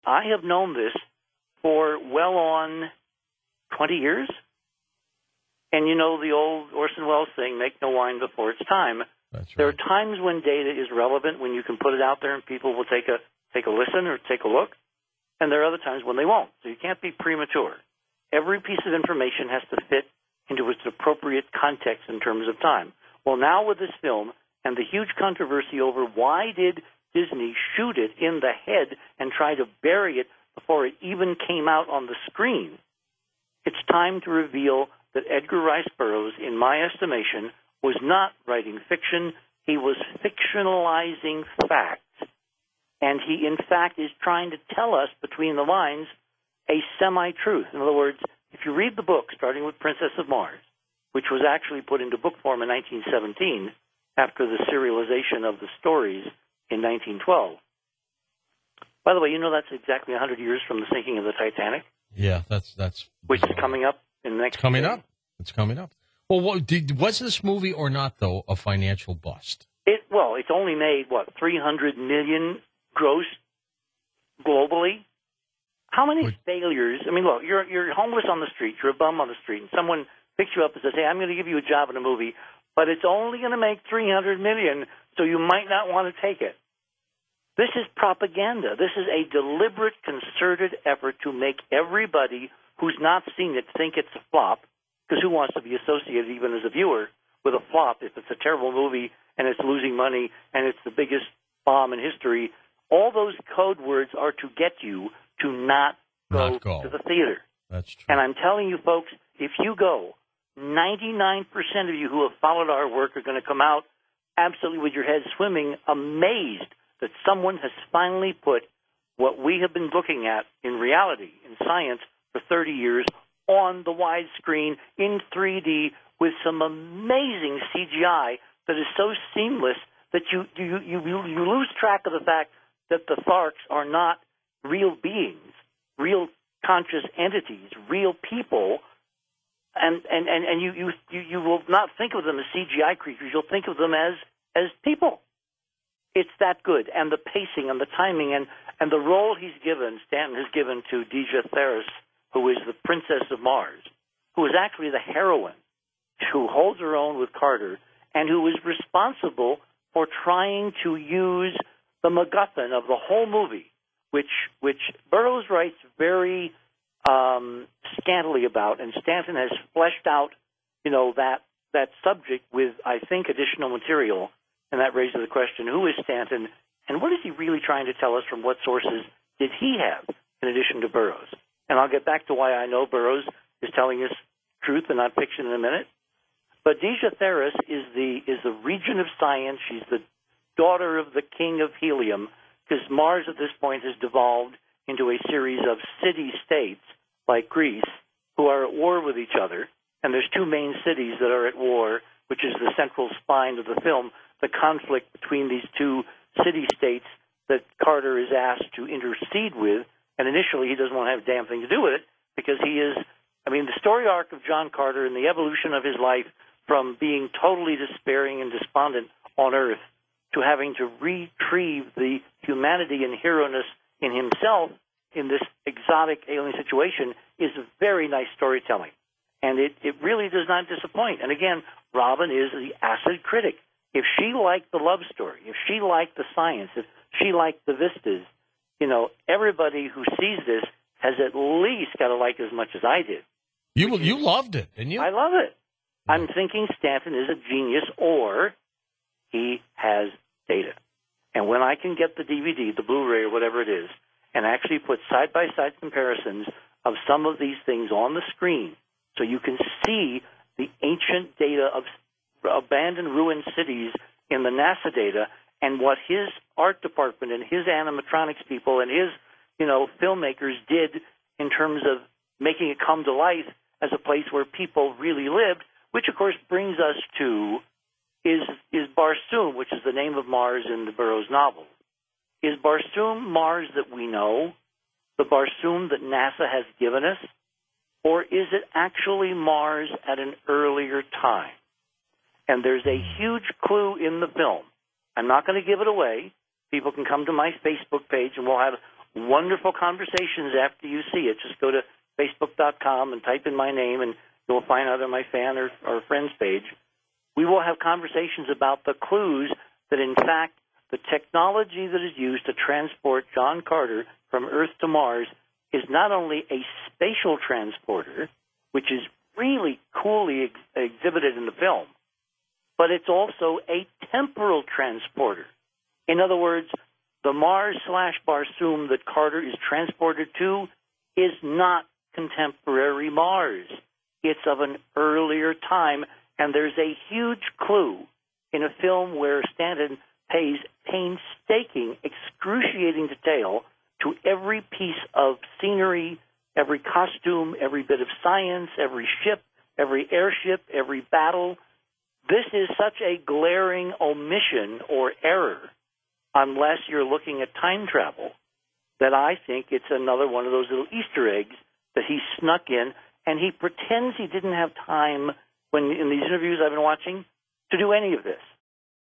I have known this for well on 20 years. And you know the old Orson Welles thing, make no wine before it's time. That's right. There are times when data is relevant, when you can put it out there and people will take a listen or take a look. And there are other times when they won't. So you can't be premature. Every piece of information has to fit into its appropriate context in terms of time. Well, now with this film and the huge controversy over why did Disney shoot it in the head and try to bury it before it even came out on the screen, it's time to reveal that Edgar Rice Burroughs, in my estimation, was not writing fiction. He was fictionalizing fact. And he, in fact, is trying to tell us between the lines a semi-truth. In other words, if you read the book, starting with Princess of Mars, which was actually put into book form in 1917 after the serialization of the stories in 1912. By the way, you know that's exactly 100 years from the sinking of the Titanic? Yeah, that's which is coming up in the next It's coming up. It's coming up. Well, was this movie or not, though, a financial bust? It's only made, $300 million gross globally? How many failures? I mean, look, you're homeless on the street, you're a bum on the street, and someone picks you up and says, hey, I'm going to give you a job in a movie, but it's only going to make $300 million, so you might not want to take it. This is propaganda. This is a deliberate, concerted effort to make everybody who's not seen it think it's a flop, because who wants to be associated, even as a viewer, with a flop if it's a terrible movie and it's losing money and it's the biggest bomb in history? All those code words are to get you to not go to the theater. That's true. And I'm telling you, folks, if you go, 99% of you who have followed our work are going to come out absolutely with your head swimming, amazed that someone has finally put what we have been looking at in reality, in science, for 30 years on the widescreen in 3D with some amazing CGI that is so seamless that you lose track of the fact that the Tharks are not real beings, real conscious entities, real people, and you will not think of them as CGI creatures. You'll think of them as people. It's that good, and the pacing and the timing and the role Stanton has given to Dejah Thoris, who is the Princess of Mars, who is actually the heroine, who holds her own with Carter, and who is responsible for trying to use the MacGuffin of the whole movie, which Burroughs writes very scantily about, and Stanton has fleshed out, that subject with, I think, additional material, and that raises the question: who is Stanton, and what is he really trying to tell us? From what sources did he have, in addition to Burroughs? And I'll get back to why I know Burroughs is telling us truth and not fiction in a minute. But Dejah Thoris is the regent of science. She's the daughter of the king of helium, because Mars at this point has devolved into a series of city-states like Greece who are at war with each other. And there's two main cities that are at war, which is the central spine of the film, the conflict between these two city-states that Carter is asked to intercede with. And initially he doesn't want to have a damn thing to do with it, because the story arc of John Carter and the evolution of his life from being totally despairing and despondent on Earth to having to retrieve the humanity and hero-ness in himself in this exotic alien situation is a very nice storytelling. And it really does not disappoint. And again, Robin is the acid critic. If she liked the love story, if she liked the science, if she liked the vistas, everybody who sees this has at least got to like it as much as I did. You loved it, didn't you? I love it. I'm thinking Stanton is a genius, or he has data. And when I can get the DVD, the Blu-ray, or whatever it is, and actually put side-by-side comparisons of some of these things on the screen so you can see the ancient data of abandoned ruined cities in the NASA data and what his art department and his animatronics people and his, filmmakers did in terms of making it come to life as a place where people really lived, which, of course, brings us to is Barsoom, which is the name of Mars in the Burroughs novel. Is Barsoom Mars that we know, the Barsoom that NASA has given us, or is it actually Mars at an earlier time? And there's a huge clue in the film. I'm not going to give it away. People can come to my Facebook page, and we'll have wonderful conversations after you see it. Just go to Facebook.com and type in my name, and you'll find either my fan or friends page. We will have conversations about the clues that, in fact, the technology that is used to transport John Carter from Earth to Mars is not only a spatial transporter, which is really coolly exhibited in the film, but it's also a temporal transporter. In other words, the Mars/Barsoom that Carter is transported to is not contemporary Mars. It's of an earlier time, and there's a huge clue in a film where Stanton pays painstaking, excruciating detail to every piece of scenery, every costume, every bit of science, every ship, every airship, every battle. This is such a glaring omission or error, unless you're looking at time travel, that I think it's another one of those little Easter eggs that he snuck in, and he pretends he didn't have time, when in these interviews I've been watching, to do any of this.